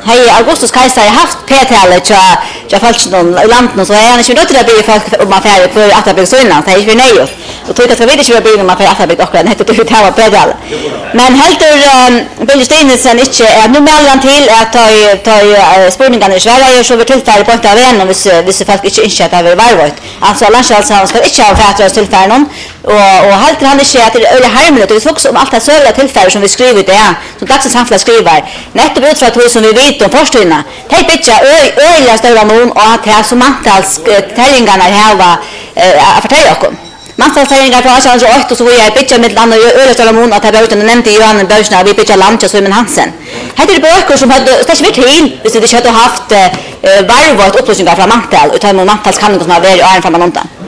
hej Augustus Kaiser haft P-talet jag falls någon landet så är han inte rätt att bli folk om man färd för att det blir så innan. Det är ju nej. Och tror att det vet inte vad blir om man färd att det också heter det här pedal. Men helt Billy Steinsen inte är nu mellan till att ta spårningarna i Sverige så vi tillfälligt på att vara någon vis folk inte att det är varvigt. Alltså landslagshavn ska inte ha färd att tillfället någon och helt han inte att det är harmligt och det också om allt det söliga tillfället som vi skriver det som dagens samhälle skriver. Nettopp ut från som vi vet om forskningarna. Det är bitcha öliga stora mån och att det som antals tällingarna här var förtälla oss. Mantalställingar från 1808 och så var jag bitcha med land och öliga stora mån att det var utan nämnde Johan Börsna vi bitcha Lamcha Simon Hansen. Här är det böcker som hade stäckt med till hvis det inte hade haft varvat upplysningar från mantal utan mantalskanningar som har varit i åren framåt.